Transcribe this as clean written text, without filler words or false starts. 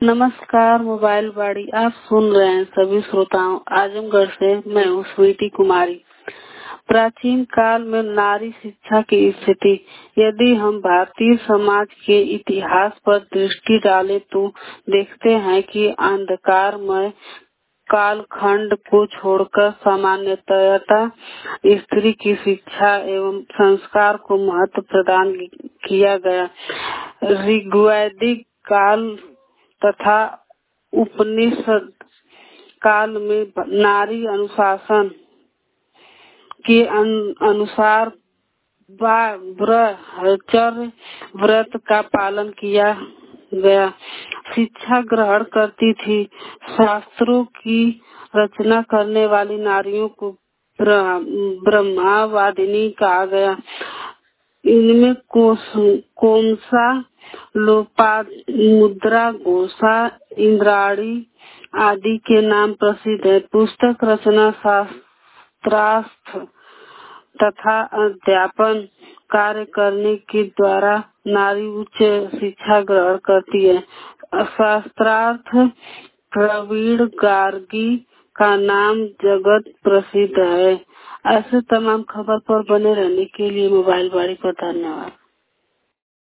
नमस्कार मोबाइल बाड़ी, आप सुन रहे हैं सभी श्रोताओं। आजमगढ़ से मैं हूँ स्वीटी कुमारी। प्राचीन काल में नारी शिक्षा की स्थिति। यदि हम भारतीय समाज के इतिहास पर दृष्टि डालें तो देखते हैं कि अंधकारमय कालखंड को छोड़कर सामान्यतः स्त्री की शिक्षा एवं संस्कार को महत्व प्रदान किया गया। ऋग्वैदिक काल तथा उपनिषद काल में नारी अनुशासन के अनुसार ब्रह्मचर्य व्रत का पालन किया गया। शिक्षा ग्रहण करती थी। शास्त्रों की रचना करने वाली नारियों को ब्रह्मवादिनी कहा गया। इनमें कोमसा, लोपामुद्रा, घोषा, इंद्राणी आदि के नाम प्रसिद्ध है। पुस्तक रचना, शास्त्रार्थ तथा अध्यापन कार्य करने के द्वारा नारी उच्च शिक्षा ग्रहण करती है। शास्त्रार्थ प्रवीण गार्गी का नाम जगत प्रसिद्ध है। ऐसे तमाम खबर पर बने रहने के लिए मोबाइल बाड़ी को धन्यवाद।